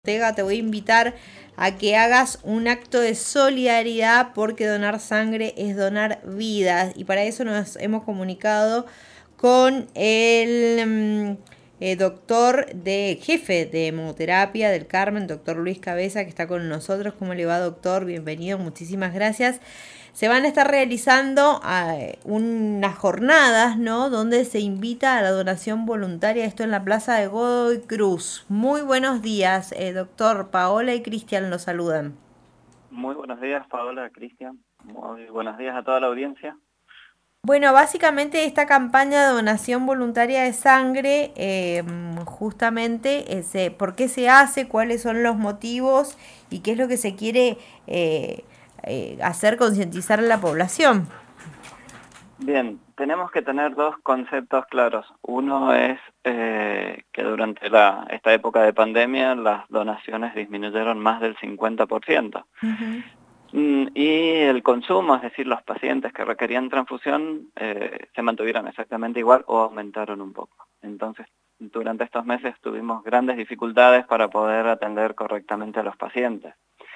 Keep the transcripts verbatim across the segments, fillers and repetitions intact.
Ortega, te voy a invitar a que hagas un acto de solidaridad porque donar sangre es donar vidas y para eso nos hemos comunicado con el mm, eh, doctor de jefe de hemoterapia del Carmen, doctor Luis Cabeza, que está con nosotros. ¿Cómo le va, doctor? Bienvenido, muchísimas gracias. Se van a estar realizando uh, unas jornadas, ¿no?, donde se invita a la donación voluntaria, esto en la Plaza de Godoy Cruz. Muy buenos días, eh, doctor. Paola y Cristian los saludan. Muy buenos días, Paola, Cristian. Muy buenos días a toda la audiencia. Bueno, básicamente esta campaña de donación voluntaria de sangre, eh, justamente, es, eh, ¿por qué se hace? ¿Cuáles son los motivos? ¿Y qué es lo que se quiere eh, eh, hacer, concientizar a la población? Bien, tenemos que tener dos conceptos claros. Uno es eh, que durante la, esta época de pandemia las donaciones disminuyeron más del cincuenta por ciento. Uh-huh. Mm, Y el consumo, es decir, los pacientes que requerían transfusión, eh, se mantuvieron exactamente igual o aumentaron un poco. Entonces, durante estos meses tuvimos grandes dificultades para poder atender correctamente a los pacientes.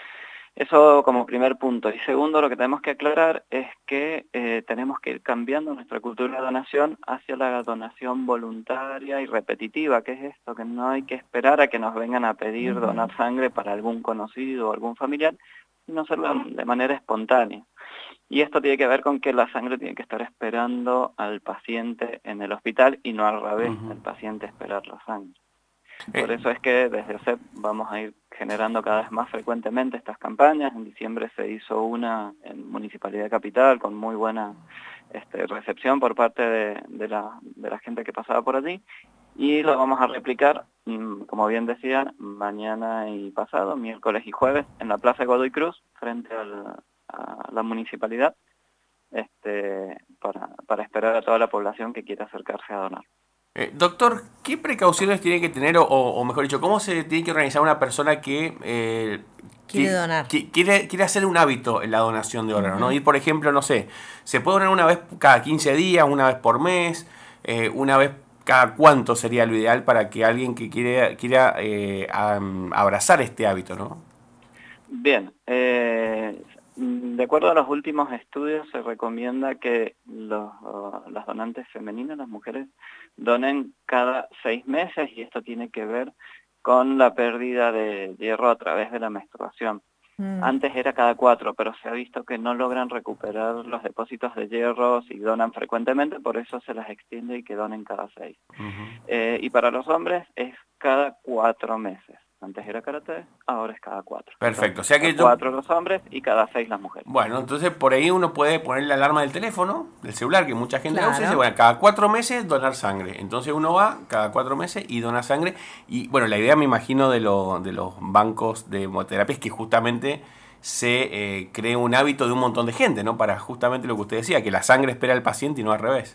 Eso como primer punto. Y segundo, lo que tenemos que aclarar es que eh, tenemos que ir cambiando nuestra cultura de donación hacia la donación voluntaria y repetitiva. ¿Qué es esto? Que no hay que esperar a que nos vengan a pedir Uh-huh. donar sangre para algún conocido o algún familiar, sino hacerlo de manera espontánea. Y esto tiene que ver con que la sangre tiene que estar esperando al paciente en el hospital y no al revés, Uh-huh. el paciente esperar la sangre. Por Eh, eso es que desde O S E P vamos a ir generando cada vez más frecuentemente estas campañas. En diciembre se hizo una en Municipalidad de Capital con muy buena este, recepción por parte de, de, la, de la gente que pasaba por allí. Y lo vamos a replicar, como bien decían, mañana y pasado, miércoles y jueves, en la Plaza de Godoy Cruz, frente al, a la municipalidad, este, para, para esperar a toda la población que quiera acercarse a donar. eh, doctor, ¿qué precauciones tiene que tener, o, o mejor dicho, cómo se tiene que organizar una persona que, eh, Quiere que, donar. que quiere, quiere hacer un hábito en la donación de órganos, ¿no? Uh-huh. Ir, por ejemplo, no sé, se puede donar una vez cada quince días, una vez por mes, eh, una vez cada cuánto sería lo ideal para que alguien que quiere, quiera eh, am- abrazar este hábito, ¿no? Bien, eh, de acuerdo a los últimos estudios se recomienda que los, uh, las donantes femeninas, las mujeres, donen cada seis meses y esto tiene que ver con la pérdida de hierro a través de la menstruación. Mm. Antes era cada cuatro, pero se ha visto que no logran recuperar los depósitos de hierro si donan frecuentemente, por eso se las extiende y que donen cada seis. Uh-huh. Eh, y para los hombres es cada cuatro meses. Antes era cada tres, ahora es cada cuatro. Perfecto, o Entonces, sea cada que yo... cuatro los hombres y cada seis las mujeres. Bueno, entonces por ahí uno puede poner la alarma del teléfono, del celular, que mucha gente la usa, y dice, Claro. bueno, cada cuatro meses donar sangre. Entonces uno va cada cuatro meses y dona sangre. Y bueno, la idea, me imagino, de, lo, de los bancos de hemoterapia es que justamente se eh, cree un hábito de un montón de gente, ¿no? Para justamente lo que usted decía, que la sangre espera al paciente y no al revés.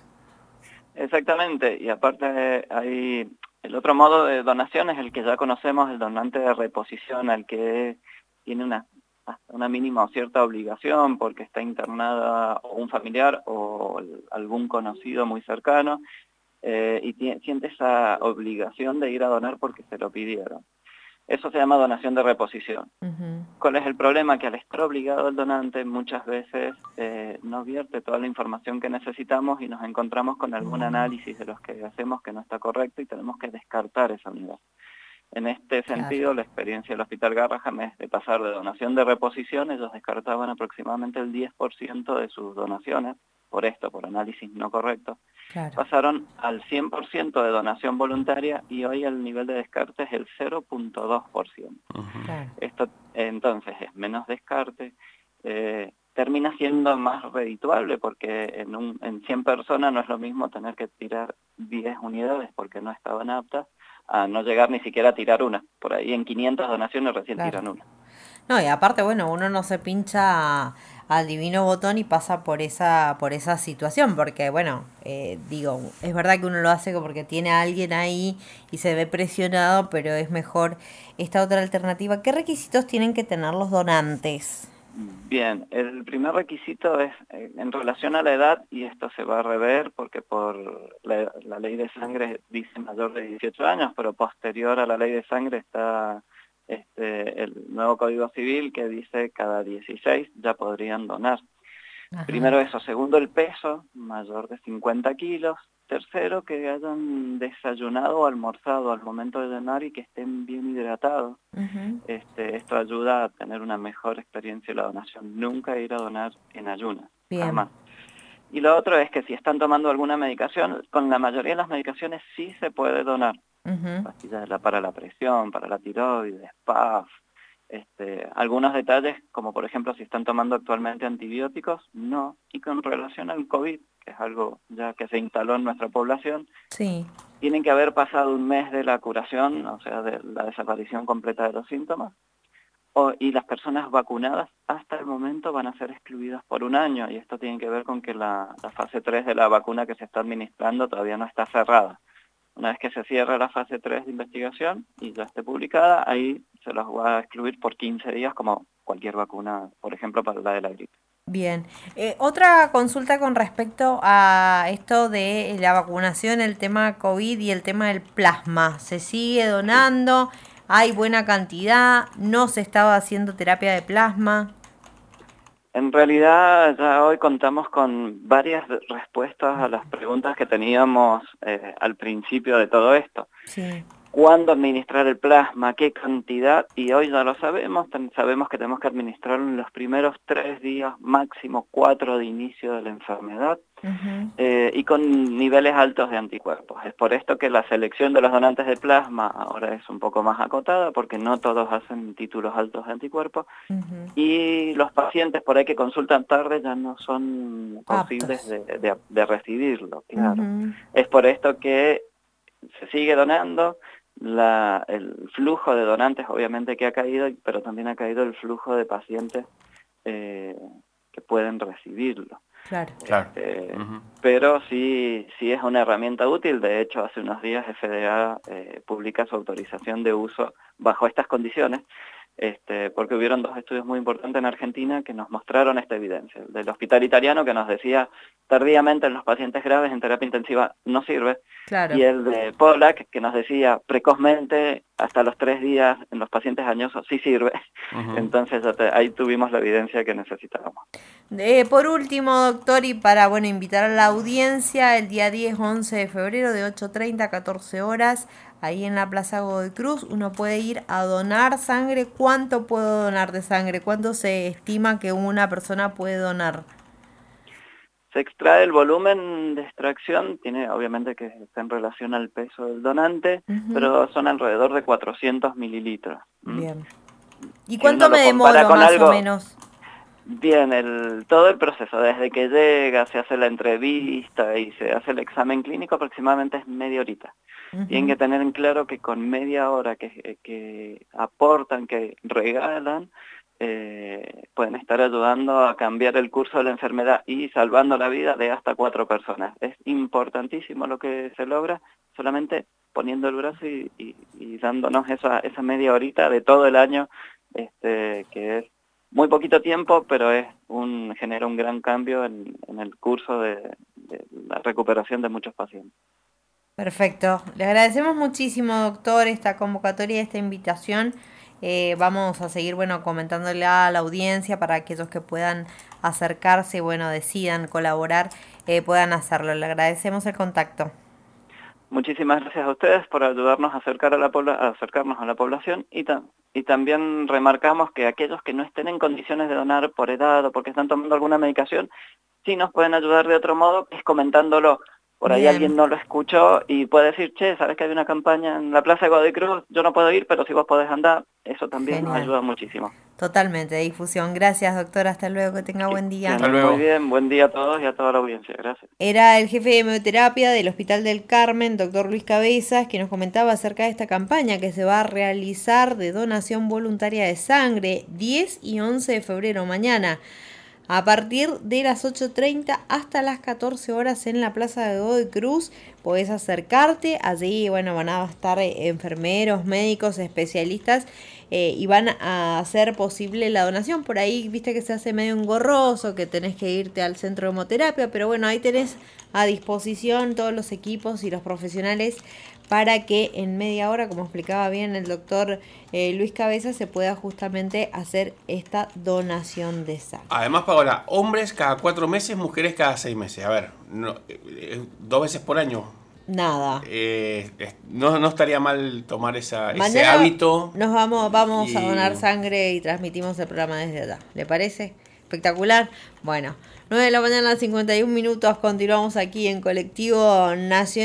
Exactamente, y aparte hay el otro modo de donación es el que ya conocemos, el donante de reposición, al que tiene una, una mínima o cierta obligación porque está internada o un familiar o algún conocido muy cercano, eh, y tiene, siente esa obligación de ir a donar porque se lo pidieron. Eso se llama donación de reposición. Uh-huh. ¿Cuál es el problema? Que al estar obligado el donante muchas veces eh, no vierte toda la información que necesitamos y nos encontramos con algún análisis de los que hacemos que no está correcto y tenemos que descartar esa unidad. En este Claro. sentido, la experiencia del Hospital Garrahan es de pasar de donación de reposición. Ellos descartaban aproximadamente el diez por ciento de sus donaciones, por esto, por análisis no correcto. Claro. Pasaron al cien por ciento de donación voluntaria y hoy el nivel de descarte es el cero punto dos por ciento. Uh-huh. Claro. Esto entonces es menos descarte, eh, termina siendo más redituable porque en, un, en cien personas no es lo mismo tener que tirar diez unidades porque no estaban aptas a no llegar ni siquiera a tirar una. Por ahí en quinientas donaciones recién Claro. tiran una. No, y aparte, bueno, uno no se pincha al divino botón y pasa por esa, por esa situación, porque, bueno, eh, digo, es verdad que uno lo hace porque tiene a alguien ahí y se ve presionado, pero es mejor esta otra alternativa. ¿Qué requisitos tienen que tener los donantes? Bien, el primer requisito es eh, en relación a la edad, y esto se va a rever porque por la, la ley de sangre dice mayor de dieciocho años, pero posterior a la ley de sangre está este, el nuevo Código Civil que dice cada dieciséis ya podrían donar. Ajá. Primero eso, segundo el peso, mayor de cincuenta kilos, tercero que hayan desayunado o almorzado al momento de donar y que estén bien hidratados. Uh-huh. Este, esto ayuda a tener una mejor experiencia de la donación, nunca ir a donar en ayunas, jamás. Y lo otro es que si están tomando alguna medicación, con la mayoría de las medicaciones sí se puede donar. Uh-huh. Pastillas para la presión, para la tiroides, P A F, este, algunos detalles como por ejemplo si están tomando actualmente antibióticos, no. Y con relación al COVID, que es algo ya que se instaló en nuestra población, sí. Tienen que haber pasado un mes de la curación, o sea, de la desaparición completa de los síntomas, o, y las personas vacunadas hasta el momento van a ser excluidas por un año, y esto tiene que ver con que la, la fase tres de la vacuna que se está administrando todavía no está cerrada. Una vez que se cierre la fase tres de investigación y ya esté publicada, ahí se los va a excluir por quince días como cualquier vacuna, por ejemplo, para la de la gripe. Bien. Eh, otra consulta con respecto a esto de la vacunación, el tema COVID y el tema del plasma. ¿Se sigue donando? ¿Hay buena cantidad? ¿No se estaba haciendo terapia de plasma? En realidad ya hoy contamos con varias respuestas a las preguntas que teníamos eh, al principio de todo esto. Sí. ¿Cuándo administrar el plasma? ¿Qué cantidad? Y hoy ya lo sabemos, sabemos que tenemos que administrarlo en los primeros tres días, máximo cuatro de inicio de la enfermedad, uh-huh. eh, y con niveles altos de anticuerpos. Es por esto que la selección de los donantes de plasma ahora es un poco más acotada, porque no todos hacen títulos altos de anticuerpos, uh-huh. y los pacientes por ahí que consultan tarde ya no son posibles de, de, de recibirlo, claro. Uh-huh. Es por esto que se sigue donando. La, el flujo de donantes obviamente que ha caído, pero también ha caído el flujo de pacientes eh, que pueden recibirlo. Claro. Este, uh-huh. Pero sí, sí es una herramienta útil. De hecho, hace unos días F D A eh, publica su autorización de uso bajo estas condiciones, este, porque hubieron dos estudios muy importantes en Argentina que nos mostraron esta evidencia. El del Hospital Italiano, que nos decía tardíamente en los pacientes graves en terapia intensiva no sirve, claro. Y el de Pollack, que nos decía precozmente hasta los tres días en los pacientes añosos sí sirve. Uh-huh. Entonces ya te, ahí tuvimos la evidencia que necesitábamos. Eh, por último, doctor, y para bueno invitar a la audiencia, el día diez once de febrero de ocho treinta a catorce horas, ahí en la Plaza Godoy Cruz, uno puede ir a donar sangre. ¿Cuánto puedo donar de sangre? ¿Cuánto se estima que una persona puede donar? Se extrae el volumen de extracción, tiene obviamente que está en relación al peso del donante, uh-huh. pero son alrededor de cuatrocientos mililitros. Bien. ¿Y cuánto me demoro más algo, o menos? Bien, el, todo el proceso, desde que llega, se hace la entrevista y se hace el examen clínico, aproximadamente es media horita. Uh-huh. Tienen que tener en claro que con media hora que, que aportan, que regalan, Eh, pueden estar ayudando a cambiar el curso de la enfermedad y salvando la vida de hasta cuatro personas. Es importantísimo lo que se logra, solamente poniendo el brazo y, y, y dándonos esa, esa media horita de todo el año, este, que es muy poquito tiempo, pero es un genera un gran cambio en, en el curso de, de la recuperación de muchos pacientes. Perfecto. Le agradecemos muchísimo, doctor, esta convocatoria, esta invitación. Eh, vamos a seguir, bueno, comentándole a la audiencia para aquellos que puedan acercarse, bueno, decidan colaborar, eh, puedan hacerlo. Le agradecemos el contacto. Muchísimas gracias a ustedes por ayudarnos a, acercar a, la pobla- a acercarnos a la población y, ta- y también remarcamos que aquellos que no estén en condiciones de donar por edad o porque están tomando alguna medicación, sí nos pueden ayudar de otro modo, que es comentándolo. Por ahí Bien. Alguien no lo escuchó y puede decir, che, ¿sabes que hay una campaña en la Plaza de Godoy Cruz? Yo no puedo ir, pero si vos podés andar, eso también Genial. Nos ayuda muchísimo. Totalmente, de difusión. Gracias, doctor. Hasta luego, que tenga buen día. Hasta luego. Muy bien, buen día a todos y a toda la audiencia. Gracias. Era el jefe de hemoterapia del Hospital del Carmen, doctor Luis Cabezas, que nos comentaba acerca de esta campaña que se va a realizar de donación voluntaria de sangre diez y once de febrero, mañana. A partir de las ocho treinta hasta las catorce horas en la Plaza de Godoy Cruz, podés acercarte. Allí, bueno, van a estar enfermeros, médicos, especialistas eh, y van a hacer posible la donación. Por ahí, viste que se hace medio engorroso, que tenés que irte al centro de hemoterapia, pero bueno, ahí tenés a disposición todos los equipos y los profesionales para que en media hora, como explicaba bien el doctor eh, Luis Cabeza, se pueda justamente hacer esta donación de sangre. Además, Paola, hombres cada cuatro meses, mujeres cada seis meses. A ver, no, eh, dos veces por año. Nada. Eh, no, no estaría mal tomar esa, ese Mañana hábito. Nos vamos, vamos y... a donar sangre y transmitimos el programa desde allá. ¿Le parece? Espectacular. Bueno, nueve de la mañana, cincuenta y un minutos. Continuamos aquí en Colectivo Nacional.